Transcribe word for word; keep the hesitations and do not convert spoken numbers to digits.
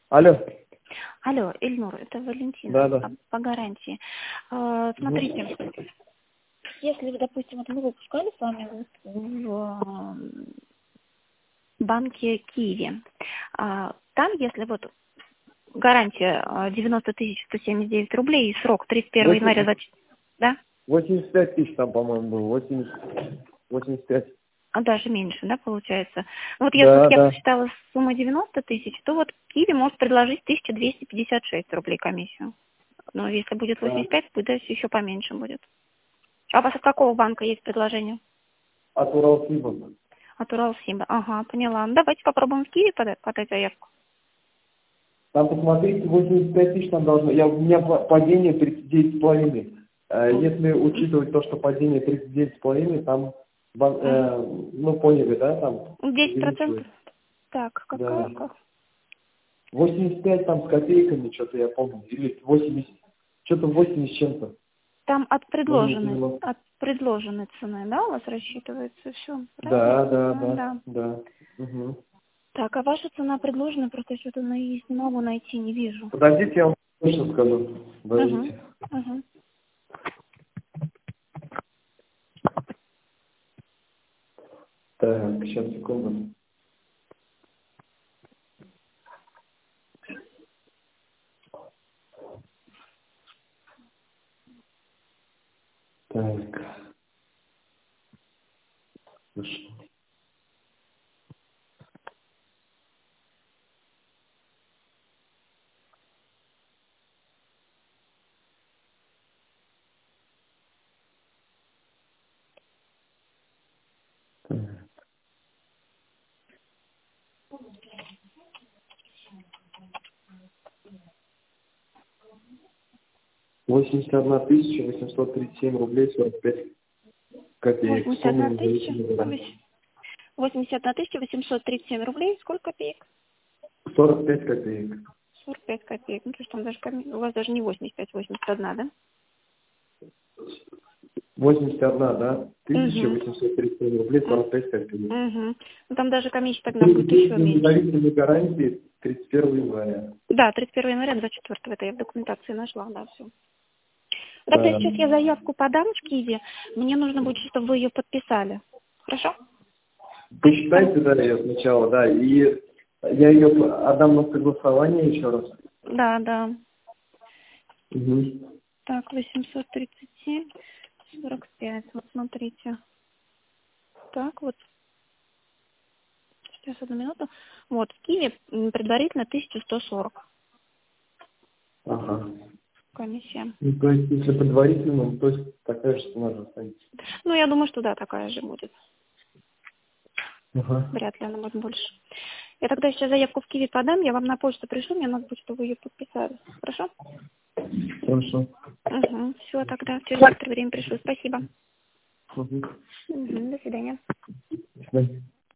Алло. Алло, Эльнур, это Валентина. Да, да. По, по гарантии. А, смотрите, если, допустим, вот мы выпускали с вами в банке Киви, а, там, если вот гарантия девяносто тысяч сто семьдесят девять рублей и срок тридцать первого января двадцать... Да? восемьдесят пять тысяч там, по-моему, было. восемьдесят, восемьдесят пять. А даже меньше, да, получается? Вот если Да, вот я да. посчитала сумму девяносто тысяч, то вот Киви может предложить тысяча двести пятьдесят шесть рублей комиссию. Но если будет восемьдесят пять, будет еще поменьше будет. А у вас от какого банка есть предложение? От Уралсиба. От Уралсиба. Ага, поняла. Ну, давайте попробуем в Киеве подать, подать заявку. Там, посмотрите, восемьдесят пять тысяч там должно... Я, у меня па- падение тридцать девять с половиной. Э, Если учитывать то, что падение тридцать девять с половиной, там, бан- э, ну, поняли, да, там десять процентов? увеличивается. Так, Да. какая? Как? восемьдесят пять там с копейками, что-то я помню. Или восемьдесят, что-то восемьдесят с чем-то. Там от Ну, не предложенной, поняла. от предложенной цены, да, у вас рассчитывается все? Да, Правильно? да, Да, да, да. да. Угу. Так, а ваша цена предложена, просто что-то на не могу найти, не вижу. Подождите, я вам точно скажу. Угу, Подождите. угу. Так, сейчас, секунду. Так. Хорошо. Так. восемьдесят одна тысяча восемьсот тридцать семь рублей сорок пять копеек. восемьдесят Сумма одна тысяча, независимого гранта. восемьдесят одна тысяча восемьсот тридцать семь рублей, сколько копеек? сорок пять копеек. сорок пять копеек. Ну, то есть там даже, коми- у вас даже не восемьдесят пять, восемьдесят одна, да? восемьдесят одна, да? тысяча Угу. восемьсот тридцать семь рублей сорок пять копеек. Угу. Ну, там даже комиссия тогда будет еще Действие меньше. независимой гарантии тридцать первого января. Да, тридцать первого января двадцать четвёртого, это я в документации нашла, да, все. Тогда Да. сейчас я заявку подам в Киеве, мне нужно будет, чтобы вы ее подписали. Хорошо? Посчитайте, да, ее сначала, да, и я ее отдам на согласование еще раз. Да, да. Угу. Так, восемьсот тридцать семь сорок пять. Вот смотрите. Так, вот. Сейчас, одну минуту. Вот, в Киеве м, предварительно тысяча сто сорок Ага. комиссия. Ну, то есть, если предварительно, то есть такая же цена же останется. Ну, я думаю, что да, такая же будет. Ага. Вряд ли она будет больше. Я тогда сейчас заявку в Киеве подам, я вам на почту пришлю, мне надо будет, чтобы вы ее подписали. Хорошо? Хорошо. Угу. Все, тогда через некоторое время пришлю. Спасибо. Угу. Угу. До свидания. До свидания.